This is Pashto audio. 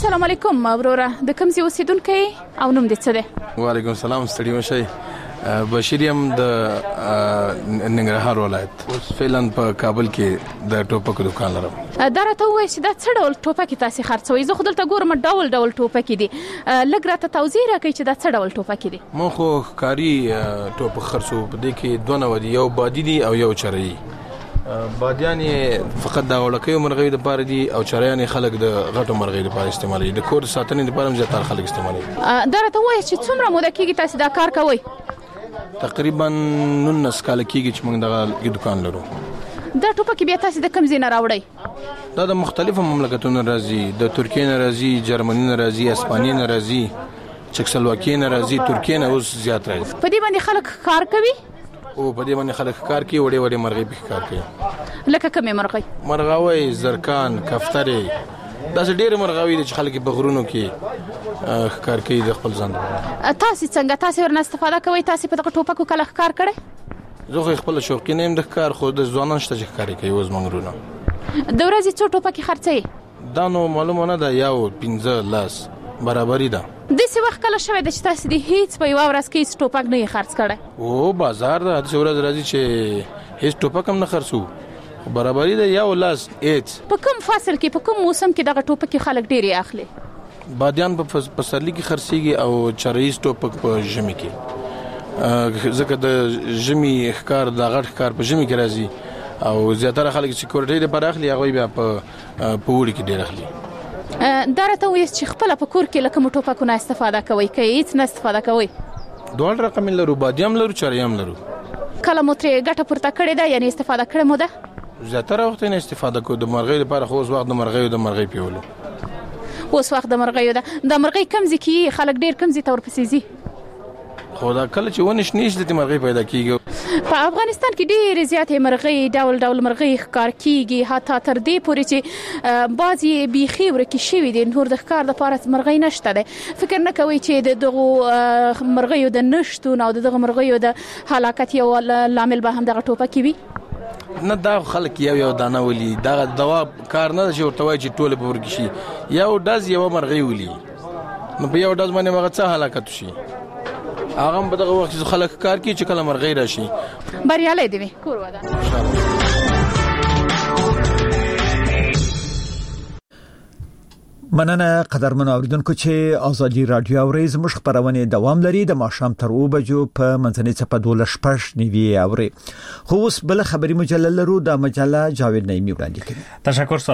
السلام علیکم وروره، د کوم ځای اوسیدونکی او نوم دې څه دی؟ وعلیکم السلام، ستړي مشئ. بشیر یم د ننګرهار ولایت. اوس فعلا په کابل کې د ټوپکو دکان لرم. دا راته ووایه چې دا څه ډول ټوپکې تاسې خرڅوئ؟ زه خو دلته ګورم ډول ډول ټوپکې دي، لږ راته توضیح راکړئ چې دا څه ډول ټوپکې دي. مو خو ښکاري ټوپک خرڅو، په دې کې دوه نوع دي، یو بادي دي او یو چرایي. بادیان فقط د وړکیو مرغیو لپاره دي او چرایان خلک د غټو مرغیو لپاره استعمالوي، د کور ساتنې لپاره هم زیاتره خلک استعمالوي. دا راته ووایه چې څومره موده کېږي تاسې دا کار کوئ؟ تقریبا 19 کال کېږي چې موږ دغه دکان لرو. دا ټوپکې بیا تاسې د کوم ځای نه راوړئ؟ دا د مختلفو مملکتونو راځي، د ترکیې نه راځي، جرمني نه راځي، اسپانیې نه راځي، چکسلواکیې نه راځي، ترکیې نه اوس زیات راځي. په دې باندې خلک کار کوي او په دې باندې خلک کار کوي، وړې وړې مرغۍ په کار کوي. لکه کومې مرغۍ؟ مرغاوي، زرکان، کفترې، داسې ډېر مرغاوي دي چې خلک په غرونو کې کار کوي د خپل ځان لپاره. تاسې څنګه تاسې ورنه استفاده کوئ؟ تاسې په دغه ټوپکو کله ښکار کړی؟ زه خو خپل شوقي نه یم د ښکار، خو د ځوانان شته چې ښکار کوي اوس منګرونه. د ورځې څو ټوپکې خرڅوي؟ دا نو معلومه نه ده، یو 15 برابري ده. داسې وخت کله شوی ده چې تاسې د هیڅ په یوه ورځ کې هیڅ ټوپک نه یې خرڅ کړی؟ او بازار ده، داسې ورځ راځي چې هیڅ ټوپک هم نه خرڅو، برابري ده یو لاس هیڅ. په کوم فصل کې، په کوم موسم کې دغه ټوپکې خلک ډېرې اخلي؟ بادیان په پسرلي کې خرڅيږي او چرایز ټوپک په ژمي کې، ځکه د ژمي ښکار د غټ ښکار په ژمي کې راځي او زیاتره خلک چې کورټۍ لپاره اخلي هغه بیا په وړي کې ډېر اخلي. دا راته وایي چې خپل په کور کې لکه ټوپکونه استفاده کوئ که هیڅ نه استفاده کوئ؟ دوه رقم لرو، بادي هم لرو، چرایي هم لرو. کله مو ترې ګټه پورته کړې ده، یعنی استفاده کړې مو ده؟ زیاتره وخت نه استفاده کوو د مرغۍ لپاره، خو اوس وخت د مرغۍ پیولو. اوس وخت د مرغیو ده. د مرغۍ کوم ځای کې خلک ډېر کوم ځای ته ورپسې ځي؟ خو دا کله چې ونه شنې شي د مرغۍ پیدا کېږي. په افغانستان کې ډېرې زیاتې مرغۍ، ډول ډول مرغۍ ښکار کېږي، حتی تر دې پورې چې بعضې بیخي ورکې شوي دي، نور د ښکار لپاره مرغۍ نشته دی. فکر نه کوئ چې د دغو مرغیو د نشتون او د دغه مرغیو د هلاکت یو لامل به هم دغه ټوپکې وي؟ نه، دا خلک یو دانه ولي، دا دوا کار نه چې ورته وایي چې ټوله به ورکې شي. یو ډز یوه مرغۍ ولي، نو په یو ډز باندې هغه څه هلاکت شي، هغه هم په دغه وخت کې خلک کار کوي چې کله مرغۍ راشي. بریالی دې وي، کور ودان. مننه قدرمنو اوریدونکو چې ازادي رادیو اوري، زموږ خبرونه دوام لري د ماښام تر 2 بجو په منځنۍ چپه 12:05 نیوي اوري. خو اوس بل خبري مجله لرو، د مجله جاوید نعیمی وړاندې کوي. تشکر.